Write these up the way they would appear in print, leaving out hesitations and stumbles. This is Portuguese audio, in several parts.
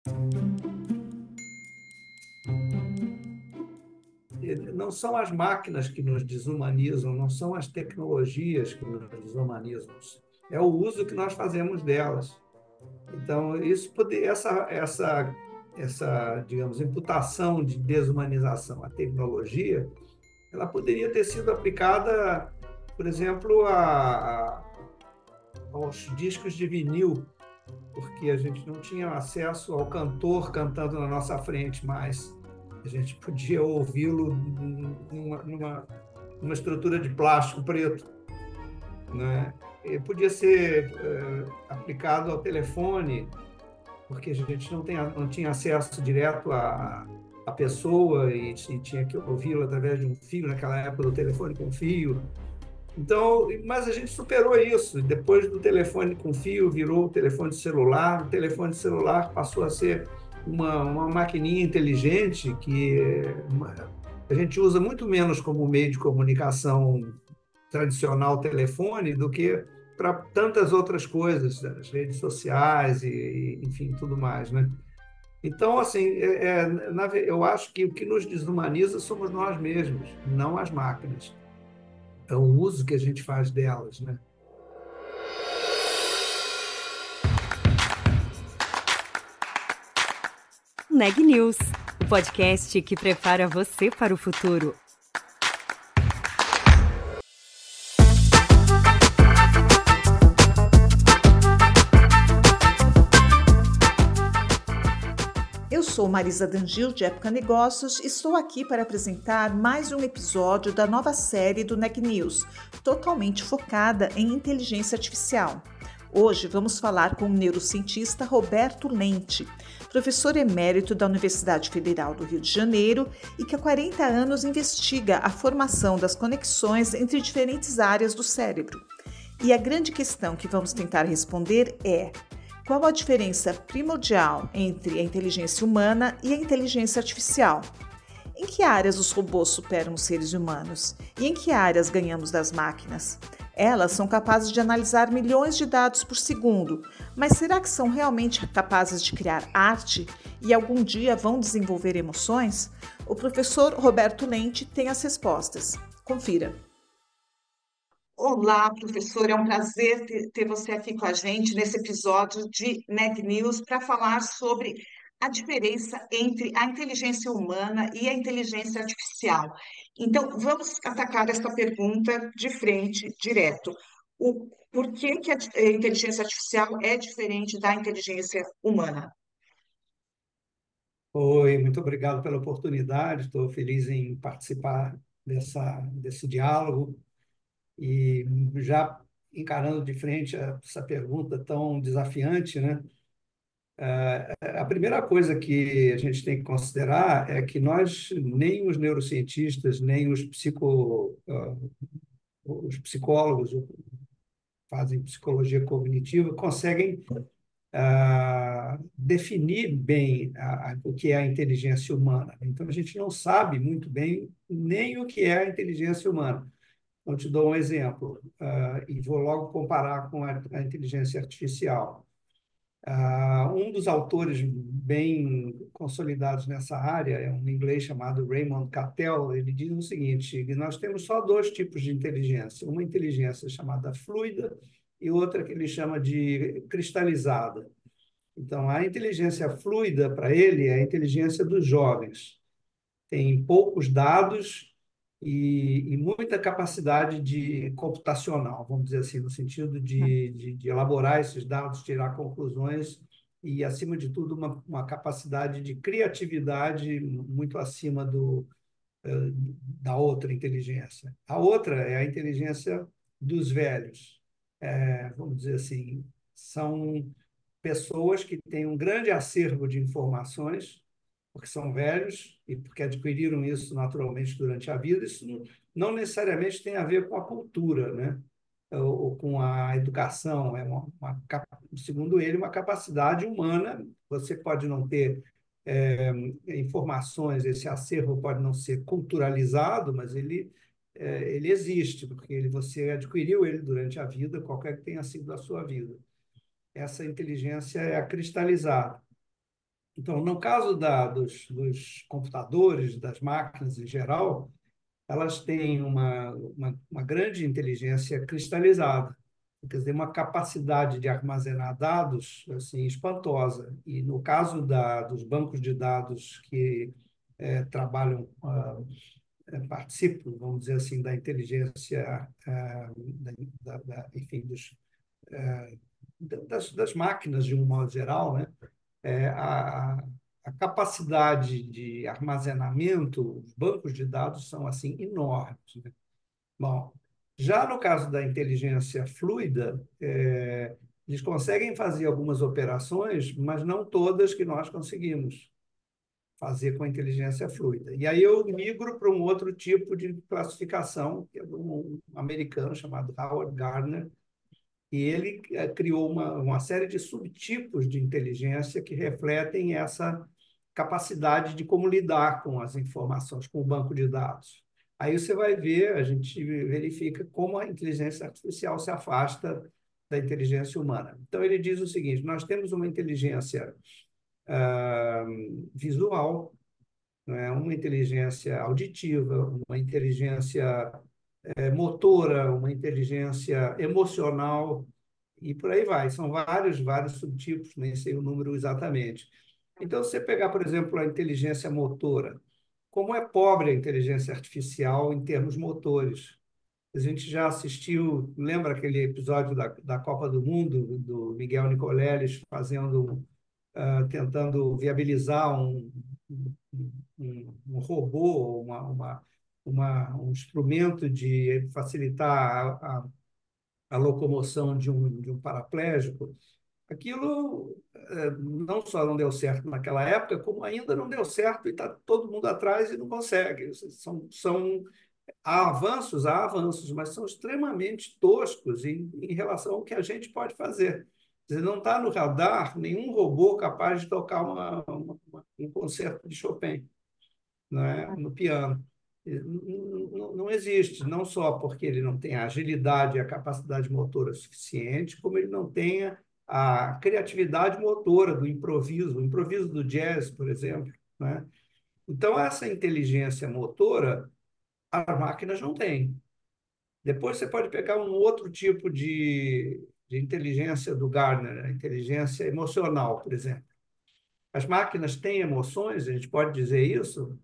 Não são as máquinas que nos desumanizam, não são as tecnologias que nos desumanizam, é o uso que nós fazemos delas. Então, essa, digamos, imputação de desumanização à tecnologia, ela poderia ter sido aplicada, por exemplo, aos discos de vinil, porque a gente não tinha acesso ao cantor cantando na nossa frente, mas a gente podia ouvi-lo numa estrutura de plástico preto, né? E podia ser aplicado ao telefone, porque a gente não tinha acesso direto à pessoa e tinha que ouvi-lo através de um fio, naquela época do telefone com fio. Então, mas a gente superou isso. Depois do telefone com fio, virou o telefone celular. O telefone celular passou a ser uma maquininha inteligente a gente usa muito menos como meio de comunicação tradicional telefone do que para tantas outras coisas, as redes sociais enfim, tudo mais, né? Então, assim, eu acho que o que nos desumaniza somos nós mesmos, não as máquinas. É o uso que a gente faz delas, né? Neg News, o podcast que prepara você para o futuro. Eu sou Marisa Dangil, de Época Negócios, e estou aqui para apresentar mais um episódio da nova série do Neg News, totalmente focada em inteligência artificial. Hoje vamos falar com o neurocientista Roberto Lente, professor emérito da Universidade Federal do Rio de Janeiro e que há 40 anos investiga a formação das conexões entre diferentes áreas do cérebro. E a grande questão que vamos tentar responder é: qual a diferença primordial entre a inteligência humana e a inteligência artificial? Em que áreas os robôs superam os seres humanos? E em que áreas ganhamos das máquinas? Elas são capazes de analisar milhões de dados por segundo, mas será que são realmente capazes de criar arte e algum dia vão desenvolver emoções? O professor Roberto Lente tem as respostas. Confira. Olá, professor, é um prazer ter você aqui com a gente nesse episódio de Neg News para falar sobre a diferença entre a inteligência humana e a inteligência artificial. Então, vamos atacar esta pergunta de frente, direto. Por que a inteligência artificial é diferente da inteligência humana? Oi, muito obrigado pela oportunidade. Estou feliz em participar desse diálogo e já encarando de frente essa pergunta tão desafiante, né? A primeira coisa que a gente tem que considerar é que nós, nem os neurocientistas, nem os psicólogos que fazem psicologia cognitiva conseguem definir bem o que é a inteligência humana. Então, a gente não sabe muito bem nem o que é a inteligência humana. Então, te dou um exemplo, e vou logo comparar com a inteligência artificial. Um dos autores bem consolidados nessa área é um inglês chamado Raymond Cattell. Ele diz o seguinte: que nós temos só dois tipos de inteligência, uma inteligência chamada fluida e outra que ele chama de cristalizada. Então, a inteligência fluida para ele é a inteligência dos jovens. Tem poucos dados e muita capacidade de computacional, vamos dizer assim, no sentido de elaborar esses dados, tirar conclusões e, acima de tudo, uma capacidade de criatividade muito acima da outra inteligência. A outra é a inteligência dos velhos. Vamos dizer assim, são pessoas que têm um grande acervo de informações, porque são velhos e porque adquiriram isso naturalmente durante a vida. Isso não necessariamente tem a ver com a cultura, né? Ou com a educação. Segundo ele, uma capacidade humana. Você pode não ter informações, esse acervo pode não ser culturalizado, mas ele existe, porque você adquiriu ele durante a vida, qualquer que tenha sido a sua vida. Essa inteligência é a cristalizada. Então, no caso dos computadores, das máquinas em geral, elas têm uma grande inteligência cristalizada, quer dizer, uma capacidade de armazenar dados assim espantosa. E no caso dos bancos de dados que trabalham, participam, vamos dizer assim, da inteligência, enfim, das máquinas de um modo geral, né? É, a capacidade de armazenamento, os bancos de dados são assim enormes, né? Bom, já no caso da inteligência fluida, eles conseguem fazer algumas operações, mas não todas que nós conseguimos fazer com a inteligência fluida. E aí eu migro para um outro tipo de classificação, que é de um americano chamado Howard Gardner, e ele criou uma série de subtipos de inteligência que refletem essa capacidade de como lidar com as informações, com o banco de dados. Aí você vai ver, a gente verifica como a inteligência artificial se afasta da inteligência humana. Então, ele diz o seguinte: nós temos uma inteligência visual, né, uma inteligência auditiva, uma inteligência motora, uma inteligência emocional, e por aí vai. São vários subtipos, nem sei o número exatamente. Então, se você pegar, por exemplo, a inteligência motora, como é pobre a inteligência artificial em termos motores. A gente já assistiu, lembra aquele episódio da Copa do Mundo, do Miguel Nicoleles tentando viabilizar um robô, um instrumento de facilitar a locomoção de um paraplégico. Aquilo não só não deu certo naquela época, como ainda não deu certo e está todo mundo atrás e não consegue. Há avanços, mas são extremamente toscos em relação ao que a gente pode fazer. Quer dizer, não está no radar nenhum robô capaz de tocar um concerto de Chopin, né, no piano. Não existe, não só porque ele não tem a agilidade e a capacidade motora suficiente, como ele não tem a criatividade motora do improviso, o improviso do jazz, por exemplo, né? Então, essa inteligência motora, as máquinas não têm. Depois você pode pegar um outro tipo de inteligência do Gardner, a inteligência emocional, por exemplo. As máquinas têm emoções, a gente pode dizer isso?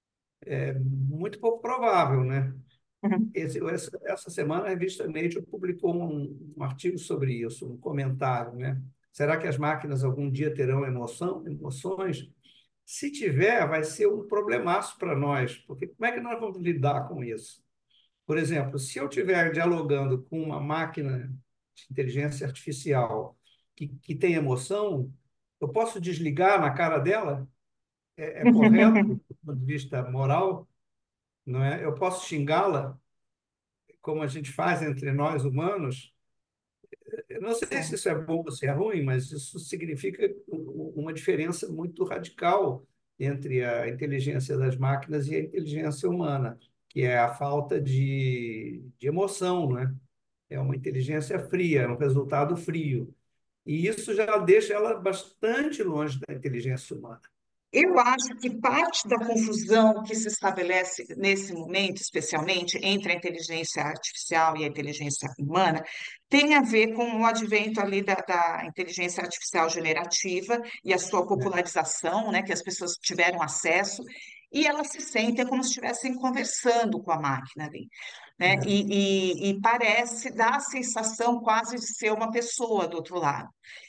Muito pouco provável, né? Uhum. Essa semana a revista Nature publicou um artigo sobre isso, um comentário, né? Será que as máquinas algum dia terão emoções? Se tiver, vai ser um problemaço para nós, porque como é que nós vamos lidar com isso? Por exemplo, se eu estiver dialogando com uma máquina de inteligência artificial que tem emoção, eu posso desligar na cara dela? É correto do ponto de vista moral? Não é? Eu posso xingá-la, como a gente faz entre nós humanos? Eu não sei se Certo. isso é bom ou se é ruim, mas isso significa uma diferença muito radical entre a inteligência das máquinas e a inteligência humana, que é a falta de emoção, né? É uma inteligência fria, é um resultado frio. E isso já deixa ela bastante longe da inteligência humana. Eu acho que parte da confusão que se estabelece nesse momento, especialmente entre a inteligência artificial e a inteligência humana, tem a ver com o advento ali da inteligência artificial generativa e a sua Né? popularização, né, que as pessoas tiveram acesso, e elas se sentem como se estivessem conversando com a máquina ali, né? Né? E parece, dá a sensação quase de ser uma pessoa do outro lado.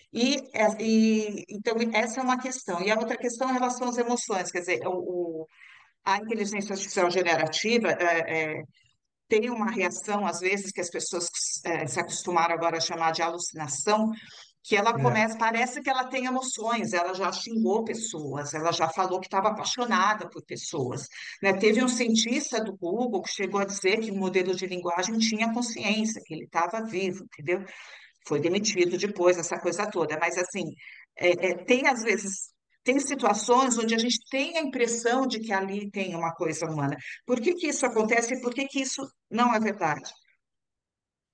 Então, essa é uma questão. E a outra questão é em relação às emoções, quer dizer, a inteligência artificial generativa tem uma reação, às vezes, que as pessoas se acostumaram agora a chamar de alucinação, que ela É, começa, parece que ela tem emoções, ela já xingou pessoas, ela já falou que estava apaixonada por pessoas, né? Teve um cientista do Google que chegou a dizer que o modelo de linguagem tinha consciência, que ele estava vivo, entendeu? Foi demitido depois, essa coisa toda. Mas, assim, tem às vezes, tem situações onde a gente tem a impressão de que ali tem uma coisa humana. Por que que isso acontece e por que que isso não é verdade?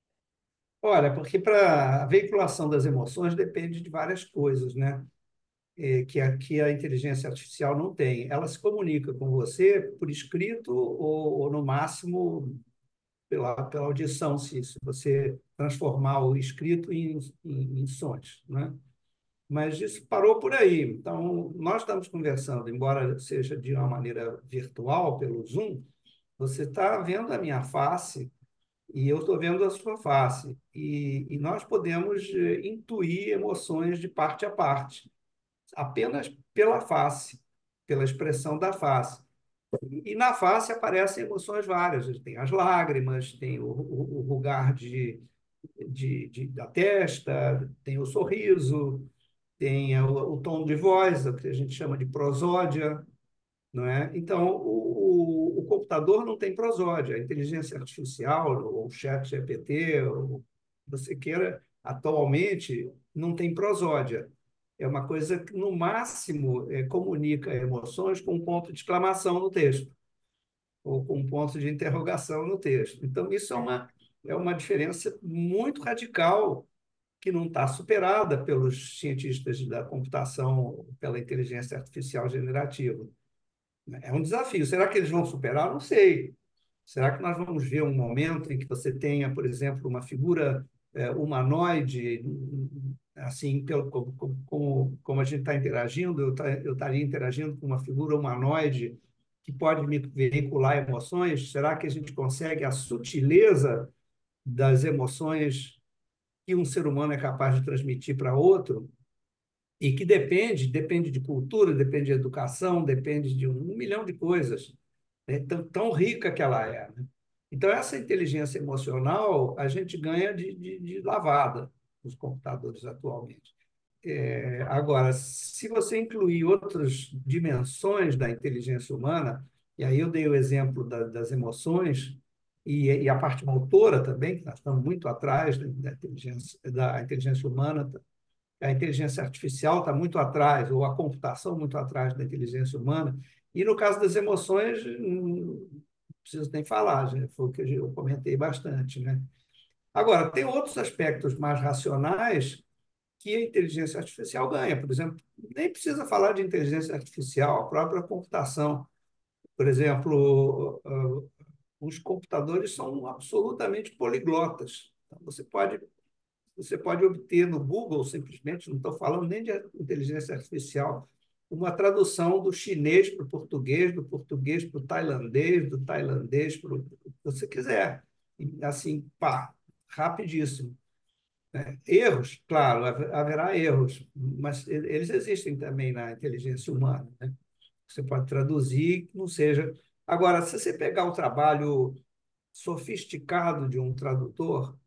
olha, porque para a veiculação das emoções depende de várias coisas, né? que a inteligência artificial não tem. Ela se comunica com você por escrito ou no máximo, pela audição, se você transformar o escrito em sons, né? Mas isso parou por aí. Então, nós estamos conversando, embora seja de uma maneira virtual, pelo Zoom, você está vendo a minha face e eu estou vendo a sua face. E nós podemos intuir emoções de parte a parte, apenas pela face, pela expressão da face. E na face aparecem emoções várias. Tem as lágrimas, tem o rugar da testa, tem o sorriso, tem o tom de voz, o que a gente chama de prosódia, não é? Então, o computador não tem prosódia. A inteligência artificial, ou o chat GPT, ou você queira, atualmente, não tem prosódia. É uma coisa que, no máximo, comunica emoções com um ponto de exclamação no texto, ou com um ponto de interrogação no texto. Então, isso é uma diferença muito radical que não está superada pelos cientistas da computação, pela inteligência artificial generativa. É um desafio. Será que eles vão superar? Não sei. Será que nós vamos ver um momento em que você tenha, por exemplo, uma figura humanoide, assim, como a gente está interagindo, eu estaria interagindo com uma figura humanoide que pode me veicular emoções? Será que a gente consegue a sutileza das emoções que um ser humano é capaz de transmitir para outro? E que depende de cultura, depende de educação, depende de um milhão de coisas, né? Tão rica que ela é, né? Então, essa inteligência emocional a gente ganha de lavada nos computadores atualmente. Agora, se você incluir outras dimensões da inteligência humana, e aí eu dei o exemplo das emoções e a parte motora também, que nós estamos muito atrás da inteligência humana. A inteligência artificial está muito atrás, ou a computação muito atrás da inteligência humana. E no caso das emoções, não preciso nem falar, já foi o que eu comentei bastante, né? Agora, tem outros aspectos mais racionais que a inteligência artificial ganha. Por exemplo, nem precisa falar de inteligência artificial, a própria computação. Por exemplo, os computadores são absolutamente poliglotas. Então, você pode obter no Google, simplesmente, não estou falando nem de inteligência artificial, uma tradução do chinês para o português, do português para o tailandês, do tailandês para o que você quiser. E, assim, pá, rapidíssimo. Né? Erros, claro, haverá erros, mas eles existem também na inteligência humana, né? Você pode traduzir que não seja. Agora, se você pegar o trabalho sofisticado de um tradutor,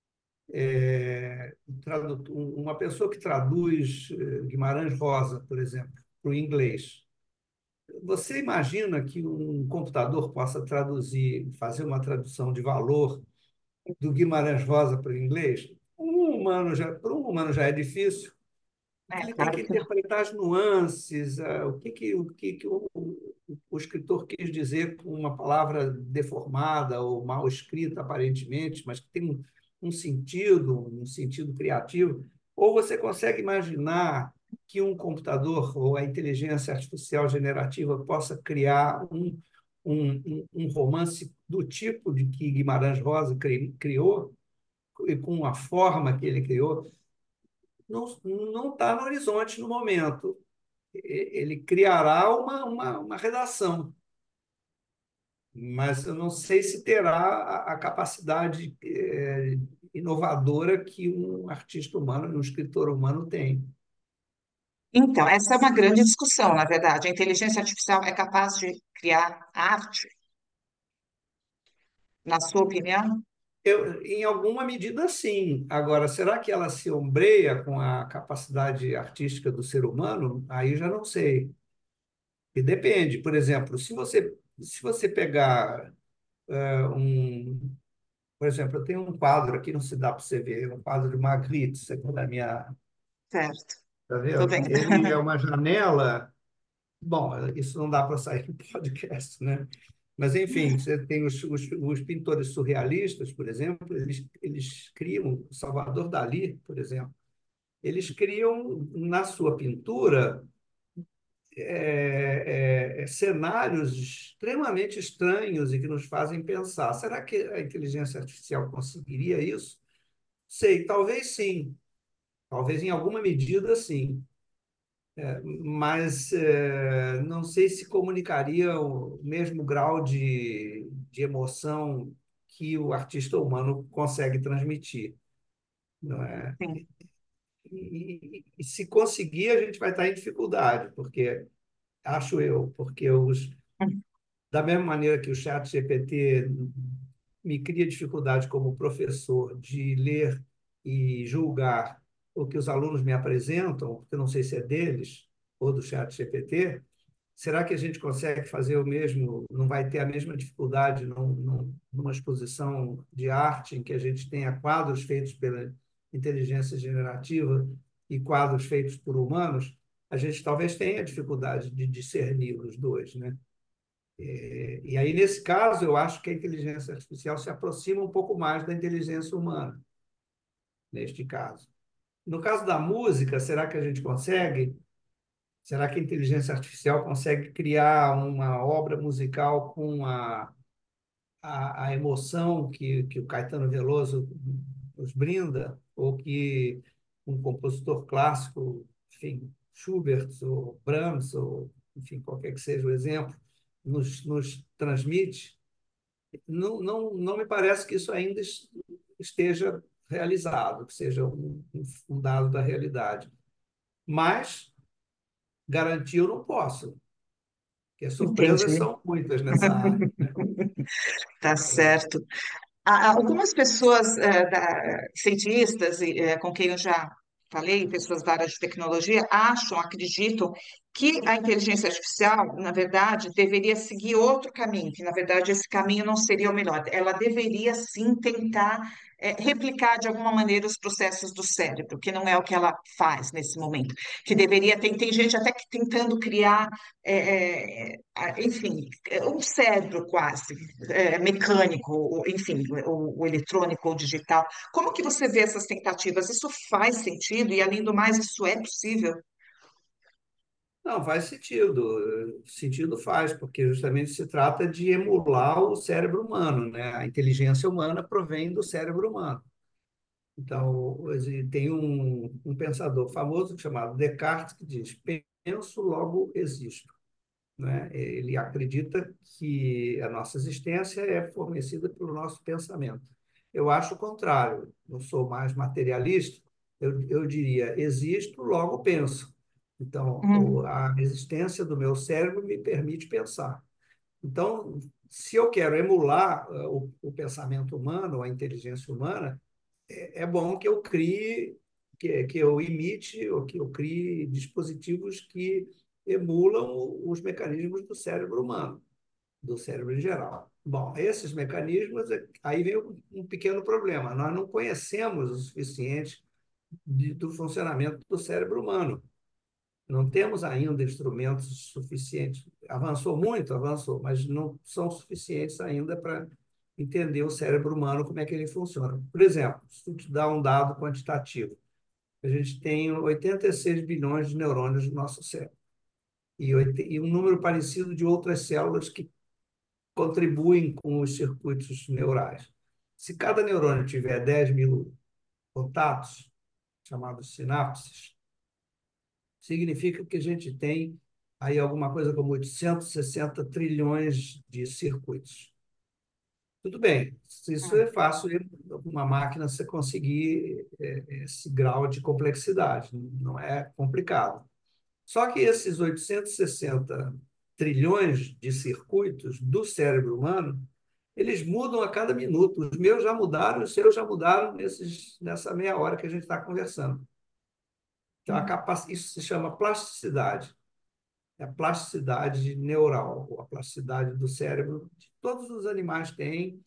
uma pessoa que traduz Guimarães Rosa, por exemplo, para o inglês. Você imagina que um computador possa traduzir, fazer uma tradução de valor do Guimarães Rosa para o inglês? Para um humano já é difícil, porque ele tem Claro que que não. interpretar as nuances, o que o escritor quis dizer com uma palavra deformada ou mal escrita, aparentemente, mas que tem um sentido criativo. Ou você consegue imaginar que um computador ou a inteligência artificial generativa possa criar um romance do tipo de que Guimarães Rosa criou, e com a forma que ele criou? Não está no horizonte no momento. Ele criará uma redação, mas eu não sei se terá a capacidade inovadora que um artista humano, um escritor humano tem. Então, essa é uma grande discussão, na verdade. A inteligência artificial é capaz de criar arte, na sua opinião? Em alguma medida, sim. Agora, será que ela se ombreia com a capacidade artística do ser humano? Aí já não sei. E depende. Por exemplo, se você pegar um. Por exemplo, eu tenho um quadro aqui, não se dá para você ver, um quadro de Magritte, aqui da minha. Certo. Está Tô vendo? vendo. Ele é uma janela. Bom, isso não dá para sair no podcast, né? Mas, enfim, você tem os pintores surrealistas, por exemplo, eles criam, Salvador Dalí, por exemplo, eles criam na sua pintura cenários extremamente estranhos e que nos fazem pensar: será que a inteligência artificial conseguiria isso? Sei, talvez sim, talvez em alguma medida sim, mas não sei se comunicaria o mesmo grau de emoção que o artista humano consegue transmitir, não é? Sim. E se conseguir, a gente vai estar em dificuldade, porque acho eu, porque da mesma maneira que o chat GPT me cria dificuldade como professor de ler e julgar o que os alunos me apresentam, porque eu não sei se é deles ou do chat GPT, será que a gente consegue fazer o mesmo, não vai ter a mesma dificuldade numa exposição de arte em que a gente tenha quadros feitos pela inteligência generativa e quadros feitos por humanos? A gente talvez tenha dificuldade de discernir os dois, né? E aí, nesse caso, eu acho que a inteligência artificial se aproxima um pouco mais da inteligência humana, neste caso. No caso da música, será que a gente consegue? Será que a inteligência artificial consegue criar uma obra musical com a emoção que o Caetano Veloso nos brinda? Ou que um compositor clássico, enfim, Schubert ou Brahms, ou enfim, qualquer que seja o exemplo, nos transmite? Não me parece que isso ainda esteja realizado, que seja um dado da realidade. Mas garantir eu não posso, porque as surpresas Entendi. são muitas nessa área. Tá certo. Algumas pessoas, cientistas com quem eu já falei, pessoas da área de tecnologia, acreditam que a inteligência artificial, na verdade, deveria seguir outro caminho, que na verdade esse caminho não seria o melhor. Ela deveria sim tentar replicar de alguma maneira os processos do cérebro, que não é o que ela faz nesse momento. Que deveria tem gente até que tentando criar, enfim, um cérebro quase mecânico, enfim, o eletrônico ou digital. Como que você vê essas tentativas? Isso faz sentido? E, além do mais, isso é possível? Não, faz sentido. Sentido faz, porque justamente se trata de emular o cérebro humano, né? A inteligência humana provém do cérebro humano. Então, tem um pensador famoso chamado Descartes que diz: penso, logo existo. Né? Ele acredita que a nossa existência é fornecida pelo nosso pensamento. Eu acho o contrário, eu sou mais materialista, eu diria: existo, logo penso. Então, Hum, a existência do meu cérebro me permite pensar. Então, se eu quero emular o pensamento humano, a inteligência humana, é bom que eu crie, que eu imite, ou que eu crie dispositivos que emulam os mecanismos do cérebro humano, do cérebro em geral. Bom, esses mecanismos, aí vem um pequeno problema. Nós não conhecemos o suficiente do funcionamento do cérebro humano. Não temos ainda instrumentos suficientes. Avançou muito, avançou, mas não são suficientes ainda para entender o cérebro humano, como é que ele funciona. Por exemplo, se eu te dar um dado quantitativo, a gente tem 86 bilhões de neurônios no nosso cérebro e um número parecido de outras células que contribuem com os circuitos neurais. Se cada neurônio tiver 10 mil contatos, chamados sinapses, significa que a gente tem aí alguma coisa como 860 trilhões de circuitos. Tudo bem, isso é fácil, uma máquina você conseguir esse grau de complexidade, não é complicado. Só que esses 860 trilhões de circuitos do cérebro humano, eles mudam a cada minuto. Os meus já mudaram, os seus já mudaram nessa meia hora que a gente está conversando. Então, isso se chama plasticidade. É a plasticidade neural, ou a plasticidade do cérebro. Todos os animais têm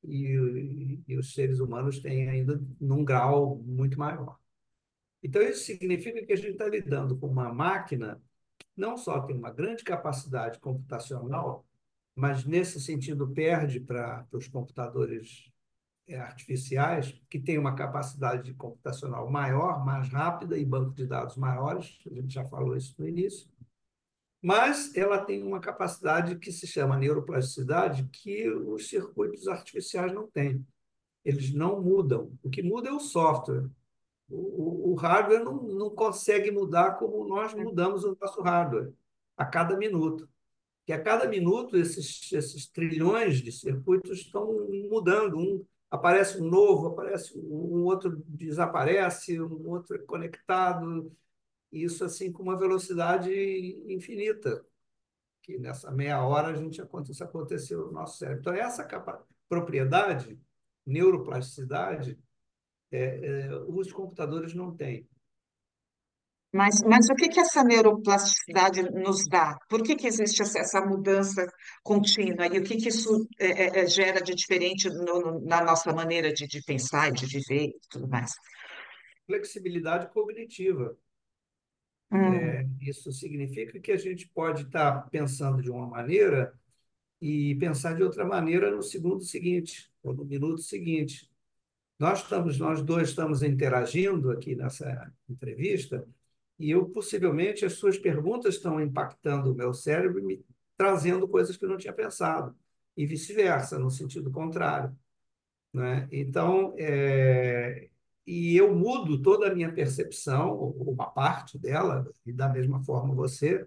e os seres humanos têm ainda num grau muito maior. Então, isso significa que a gente está lidando com uma máquina que não só tem uma grande capacidade computacional, mas, nesse sentido, perde para os computadores artificiais, que têm uma capacidade computacional maior, mais rápida e banco de dados maiores, a gente já falou isso no início, mas ela tem uma capacidade que se chama neuroplasticidade, que os circuitos artificiais não têm. Eles não mudam. O que muda é o software. O hardware não consegue mudar como nós mudamos o nosso hardware a cada minuto. Que a cada minuto esses trilhões de circuitos estão mudando. Aparece um novo, aparece um outro desaparece, um outro é conectado. Isso assim com uma velocidade infinita, que nessa meia hora isso aconteceu no nosso cérebro. Então, essa propriedade, neuroplasticidade, os computadores não têm. Mas o que que essa neuroplasticidade nos dá? Por que que existe essa mudança contínua? E o que que isso gera de diferente na nossa maneira de pensar e de viver e tudo mais? Flexibilidade cognitiva. Hum. Isso significa que a gente pode estar pensando de uma maneira e pensar de outra maneira no segundo seguinte, ou no minuto seguinte. Nós dois estamos interagindo aqui nessa entrevista e eu possivelmente as suas perguntas estão impactando o meu cérebro e me trazendo coisas que eu não tinha pensado e vice-versa, no sentido contrário, né? Então, e eu mudo toda a minha percepção, ou uma parte dela, e da mesma forma você,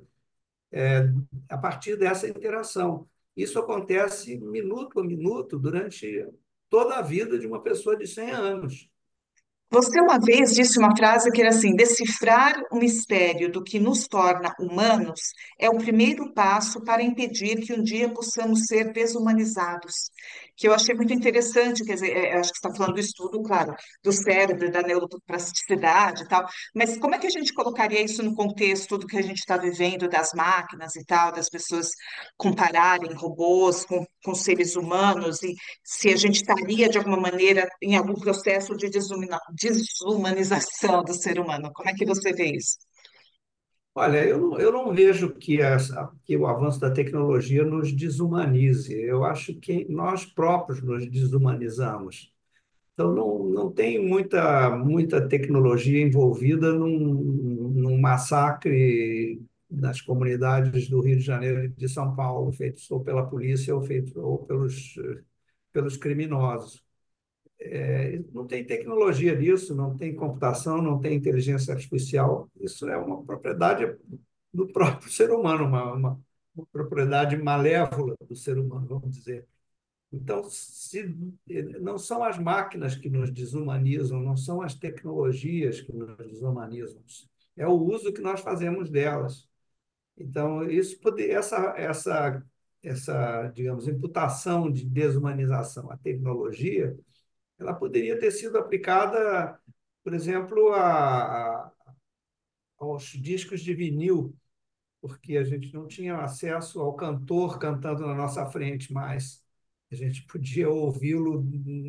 a partir dessa interação. Isso acontece minuto a minuto durante toda a vida de uma pessoa de 100 anos. Você uma vez disse uma frase que era assim: decifrar o mistério do que nos torna humanos é o primeiro passo para impedir que um dia possamos ser desumanizados. Que eu achei muito interessante, quer dizer, acho que você está falando do estudo, claro, do cérebro, da neuroplasticidade e tal, mas como é que a gente colocaria isso no contexto do que a gente está vivendo, das máquinas e tal, das pessoas compararem robôs com seres humanos, e se a gente estaria, de alguma maneira, em algum processo de desumanização do ser humano. Como é que você vê isso? Olha, eu não vejo que o avanço da tecnologia nos desumanize. Eu acho que nós próprios nos desumanizamos. Então, não tem muita tecnologia envolvida num massacre nas comunidades do Rio de Janeiro e de São Paulo, feitos ou pela polícia ou pelos criminosos. Não tem tecnologia disso, não tem computação, não tem inteligência artificial. Isso é uma propriedade do próprio ser humano, uma propriedade malévola do ser humano, vamos dizer. Então, não são as máquinas que nos desumanizam, não são as tecnologias que nos desumanizam, é o uso que nós fazemos delas. Então, essa, digamos, imputação de desumanização à tecnologia, ela poderia ter sido aplicada, por exemplo, aos discos de vinil, porque a gente não tinha acesso ao cantor cantando na nossa frente mais. A gente podia ouvi-lo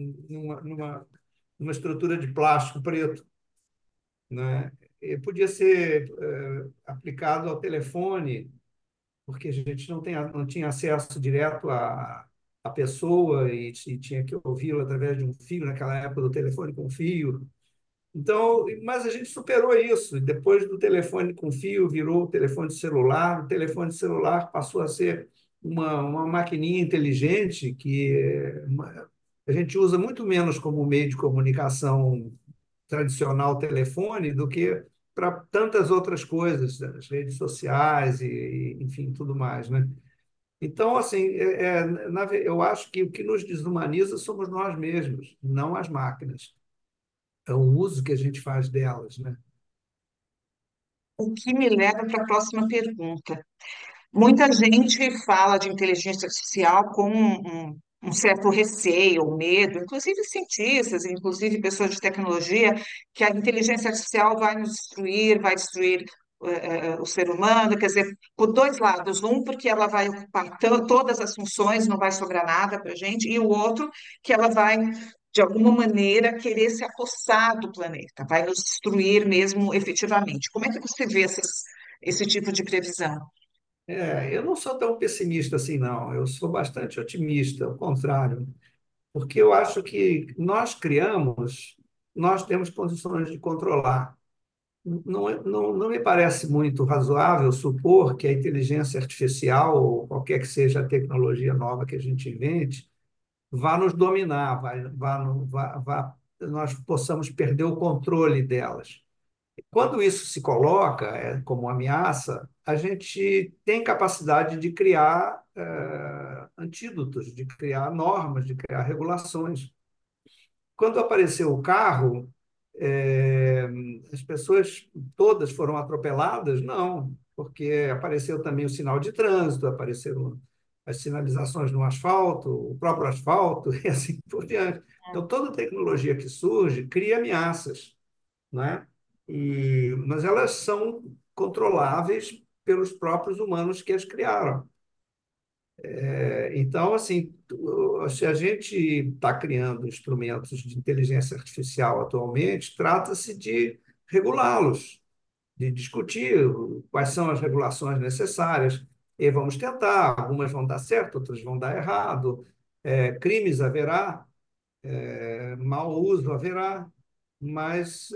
numa estrutura de plástico preto, né? E podia ser aplicado ao telefone, porque a gente não tinha acesso direto à pessoa e tinha que ouvi-lo através de um fio, naquela época do telefone com fio. Então, mas a gente superou isso. Depois do telefone com fio, virou o telefone celular. O telefone celular passou a ser uma maquininha inteligente que a gente usa muito menos como meio de comunicação tradicional telefone do que para tantas outras coisas, as redes sociais enfim, tudo mais, né? Então, assim, eu acho que o que nos desumaniza somos nós mesmos, não as máquinas. É o uso que a gente faz delas, né? O que me leva para a próxima pergunta. Muita gente fala de inteligência artificial com um certo receio, ou medo, inclusive cientistas, inclusive pessoas de tecnologia, que a inteligência artificial vai nos destruir, vai destruir o ser humano, quer dizer, por dois lados. Um, porque ela vai ocupar todas as funções, não vai sobrar nada para a gente, e o outro, que ela vai, de alguma maneira, querer se apossar do planeta, vai nos destruir mesmo efetivamente. Como é que você vê esse tipo de previsão? Eu não sou tão pessimista assim, não. Eu sou bastante otimista, ao contrário. Porque eu acho que nós temos condições de controlar. Não me parece muito razoável supor que a inteligência artificial, ou qualquer que seja a tecnologia nova que a gente invente, vá nos dominar, nós possamos perder o controle delas. Quando isso se coloca como ameaça, a gente tem capacidade de criar antídotos, de criar normas, de criar regulações. Quando apareceu o carro, é, as pessoas todas foram atropeladas? Não, porque apareceu também o sinal de trânsito, apareceram as sinalizações no asfalto, o próprio asfalto e assim por diante. Então, toda tecnologia que surge cria ameaças, né? Mas elas são controláveis pelos próprios humanos que as criaram. Então, assim, se a gente está criando instrumentos de inteligência artificial atualmente, trata-se de regulá-los, de discutir quais são as regulações necessárias, e vamos tentar, algumas vão dar certo, outras vão dar errado, crimes haverá, mau uso haverá, mas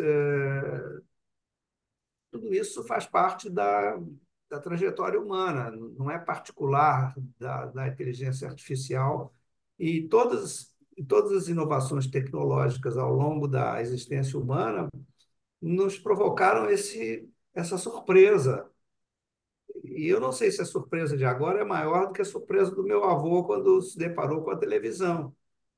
tudo isso faz parte da trajetória humana, não é particular da inteligência artificial. E todas as inovações tecnológicas ao longo da existência humana nos provocaram essa surpresa. E eu não sei se a surpresa de agora é maior do que a surpresa do meu avô quando se deparou com a televisão,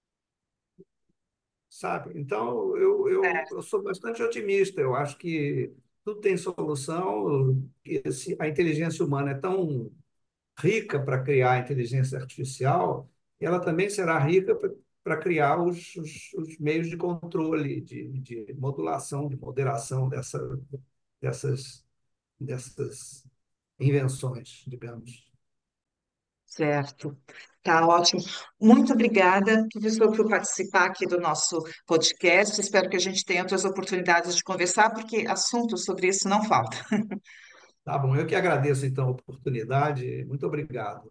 sabe? Então, eu sou bastante otimista. Eu acho que tudo tem solução. A inteligência humana é tão rica para criar a inteligência artificial, ela também será rica para criar os meios de controle, de modulação, de moderação dessas, dessas invenções, digamos. Certo. Tá ótimo. Muito obrigada, professor, por participar aqui do nosso podcast. Espero que a gente tenha outras oportunidades de conversar, porque assuntos sobre isso não falta. Tá bom, eu que agradeço então a oportunidade. Muito obrigado.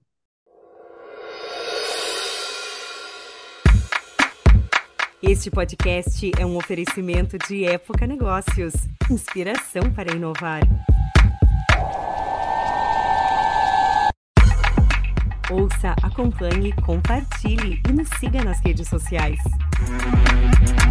Este podcast é um oferecimento de Época Negócios. Inspiração para inovar. Ouça, acompanhe, compartilhe e nos siga nas redes sociais.